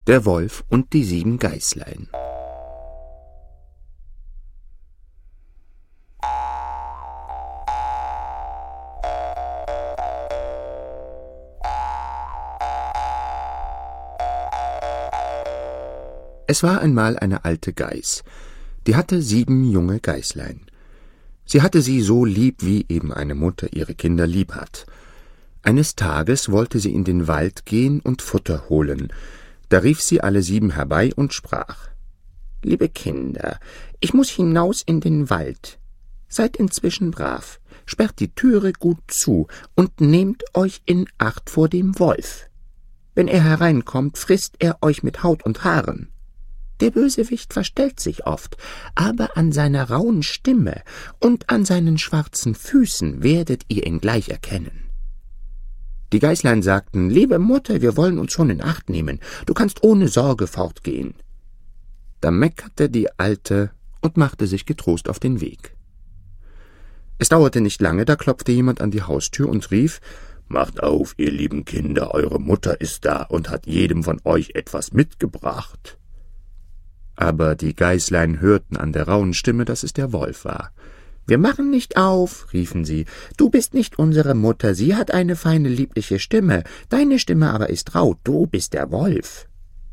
Der Wolf und die 7 Geißlein. Es war einmal eine alte Geiß, die hatte 7 junge Geißlein. Sie hatte sie so lieb, wie eben eine Mutter ihre Kinder lieb hat. Eines Tages wollte sie in den Wald gehen und Futter holen. Da rief sie alle 7 herbei und sprach: »Liebe Kinder, ich muß hinaus in den Wald. Seid inzwischen brav, sperrt die Türe gut zu und nehmt euch in Acht vor dem Wolf. Wenn er hereinkommt, frisst er euch mit Haut und Haaren. Der Bösewicht verstellt sich oft, aber an seiner rauen Stimme und an seinen schwarzen Füßen werdet ihr ihn gleich erkennen.« Die Geißlein sagten: »Liebe Mutter, wir wollen uns schon in Acht nehmen. Du kannst ohne Sorge fortgehen.« Da meckerte die Alte und machte sich getrost auf den Weg. Es dauerte nicht lange, da klopfte jemand an die Haustür und rief: »Macht auf, ihr lieben Kinder, eure Mutter ist da und hat jedem von euch etwas mitgebracht.« Aber die Geißlein hörten an der rauen Stimme, dass es der Wolf war. »Wir machen nicht auf«, riefen sie, »du bist nicht unsere Mutter, sie hat eine feine, liebliche Stimme, deine Stimme aber ist rau, du bist der Wolf.«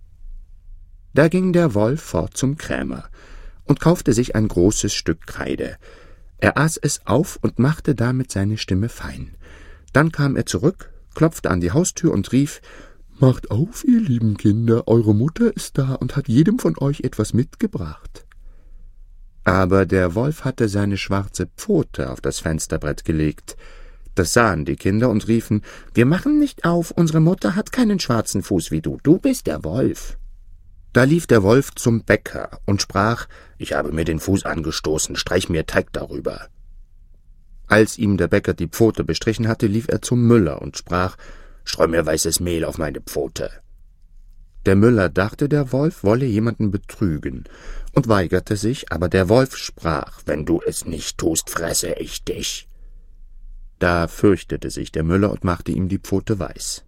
Da ging der Wolf fort zum Krämer und kaufte sich ein großes Stück Kreide. Er aß es auf und machte damit seine Stimme fein. Dann kam er zurück, klopfte an die Haustür und rief: »Macht auf, ihr lieben Kinder, eure Mutter ist da und hat jedem von euch etwas mitgebracht.« Aber der Wolf hatte seine schwarze Pfote auf das Fensterbrett gelegt. Das sahen die Kinder und riefen: »Wir machen nicht auf, unsere Mutter hat keinen schwarzen Fuß wie du, du bist der Wolf.« Da lief der Wolf zum Bäcker und sprach: »Ich habe mir den Fuß angestoßen, streich mir Teig darüber.« Als ihm der Bäcker die Pfote bestrichen hatte, lief er zum Müller und sprach: »Streu mir weißes Mehl auf meine Pfote.« Der Müller dachte, der Wolf wolle jemanden betrügen und weigerte sich, aber der Wolf sprach: »Wenn du es nicht tust, fresse ich dich.« Da fürchtete sich der Müller und machte ihm die Pfote weiß.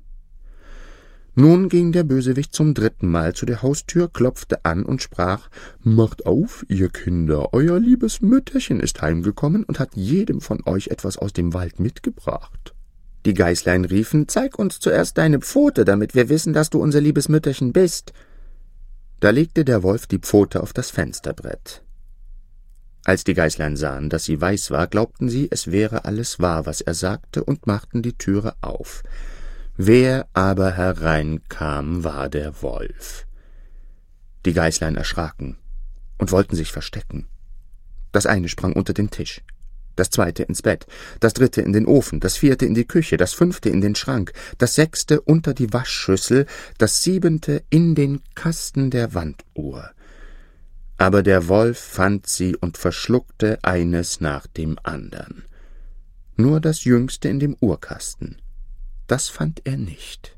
Nun ging der Bösewicht zum 3. Mal zu der Haustür, klopfte an und sprach: »Macht auf, ihr Kinder, euer liebes Mütterchen ist heimgekommen und hat jedem von euch etwas aus dem Wald mitgebracht.« Die Geißlein riefen: »Zeig uns zuerst deine Pfote, damit wir wissen, dass du unser liebes Mütterchen bist.« Da legte der Wolf die Pfote auf das Fensterbrett. Als die Geißlein sahen, dass sie weiß war, glaubten sie, es wäre alles wahr, was er sagte, und machten die Türe auf. Wer aber hereinkam, war der Wolf. Die Geißlein erschraken und wollten sich verstecken. Das eine sprang unter den Tisch, das 2. ins Bett, das 3. in den Ofen, das 4. in die Küche, das 5. in den Schrank, das 6. unter die Waschschüssel, das 7. in den Kasten der Wanduhr. Aber der Wolf fand sie und verschluckte eines nach dem andern. Nur das Jüngste in dem Uhrkasten, das fand er nicht.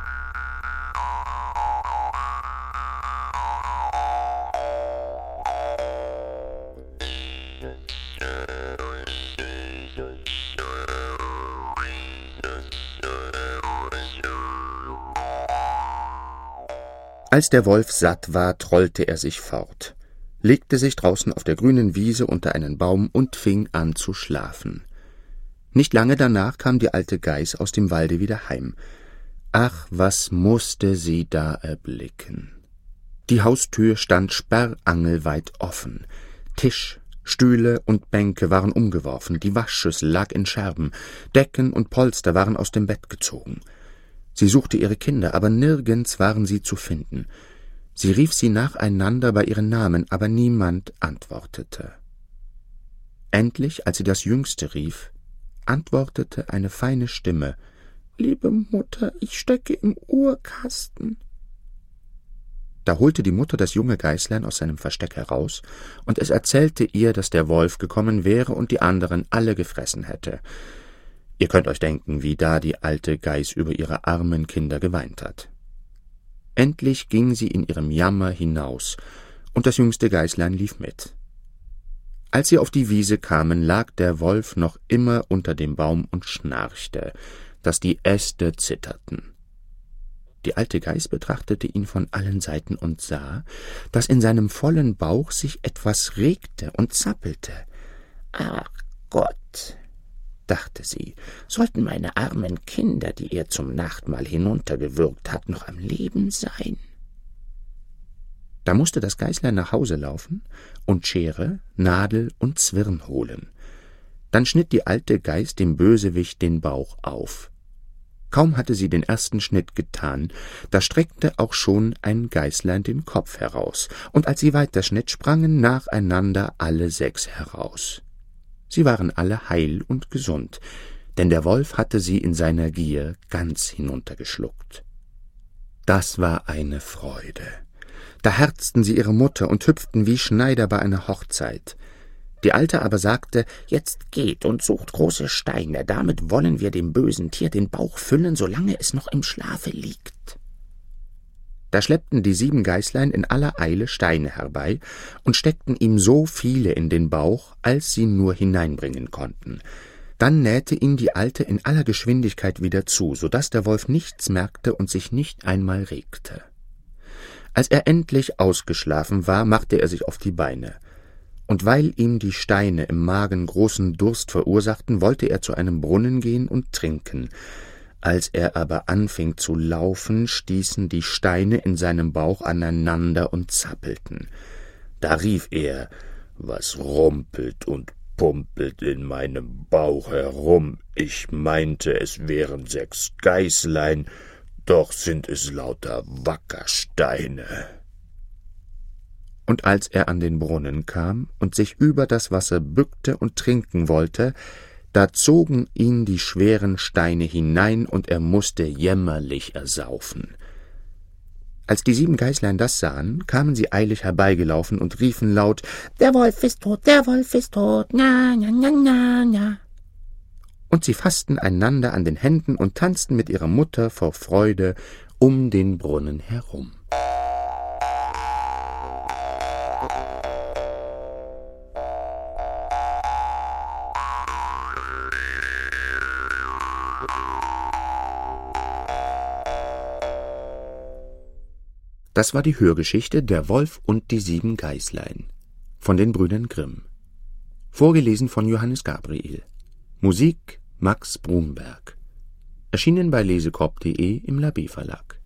Als der Wolf satt war, trollte er sich fort, legte sich draußen auf der grünen Wiese unter einen Baum und fing an zu schlafen. Nicht lange danach kam die alte Geiß aus dem Walde wieder heim. Ach, was mußte sie da erblicken! Die Haustür stand sperrangelweit offen. Tisch, Stühle und Bänke waren umgeworfen, die Waschschüssel lag in Scherben, Decken und Polster waren aus dem Bett gezogen. Sie suchte ihre Kinder, aber nirgends waren sie zu finden. Sie rief sie nacheinander bei ihren Namen, aber niemand antwortete. Endlich, als sie das Jüngste rief, antwortete eine feine Stimme: »Liebe Mutter, ich stecke im Uhrkasten.« Da holte die Mutter das junge Geißlein aus seinem Versteck heraus, und es erzählte ihr, dass der Wolf gekommen wäre und die anderen alle gefressen hätte. Ihr könnt euch denken, wie da die alte Geiß über ihre armen Kinder geweint hat. Endlich ging sie in ihrem Jammer hinaus, und das jüngste Geißlein lief mit. Als sie auf die Wiese kamen, lag der Wolf noch immer unter dem Baum und schnarchte, daß die Äste zitterten. Die alte Geiß betrachtete ihn von allen Seiten und sah, dass in seinem vollen Bauch sich etwas regte und zappelte. »Ach Gott«, dachte sie, »sollten meine armen Kinder, die er zum Nachtmahl hinuntergewürgt hat, noch am Leben sein?« Da mußte das Geißlein nach Hause laufen und Schere, Nadel und Zwirn holen. Dann schnitt die alte Geiß dem Bösewicht den Bauch auf. Kaum hatte sie den ersten Schnitt getan, da streckte auch schon ein Geißlein den Kopf heraus, und als sie weiterschnitt, sprangen nacheinander alle 6 heraus. Sie waren alle heil und gesund, denn der Wolf hatte sie in seiner Gier ganz hinuntergeschluckt. Das war eine Freude. Da herzten sie ihre Mutter und hüpften wie Schneider bei einer Hochzeit. Die Alte aber sagte, »Jetzt geht und sucht große Steine, damit wollen wir dem bösen Tier den Bauch füllen, solange es noch im Schlafe liegt.« Da schleppten die 7 Geißlein in aller Eile Steine herbei und steckten ihm so viele in den Bauch, als sie nur hineinbringen konnten. Dann nähte ihn die Alte in aller Geschwindigkeit wieder zu, so daß der Wolf nichts merkte und sich nicht einmal regte. Als er endlich ausgeschlafen war, machte er sich auf die Beine. Und weil ihm die Steine im Magen großen Durst verursachten, wollte er zu einem Brunnen gehen und trinken. Als er aber anfing zu laufen, stießen die Steine in seinem Bauch aneinander und zappelten. Da rief er, »Was rumpelt und pumpelt in meinem Bauch herum? Ich meinte, es wären 6 Geißlein, doch sind es lauter Wackersteine.« Und als er an den Brunnen kam und sich über das Wasser bückte und trinken wollte, da zogen ihn die schweren Steine hinein, und er mußte jämmerlich ersaufen. Als die 7 Geißlein das sahen, kamen sie eilig herbeigelaufen und riefen laut, »Der Wolf ist tot, der Wolf ist tot, na, na, na, na, na.« Und sie faßten einander an den Händen und tanzten mit ihrer Mutter vor Freude um den Brunnen herum. Das war die Hörgeschichte »Der Wolf und die 7 Geißlein« von den Brüdern Grimm. Vorgelesen von Johannes Gabriel. Musik Max Brumberg. Erschienen bei lesekorb.de im Labé Verlag.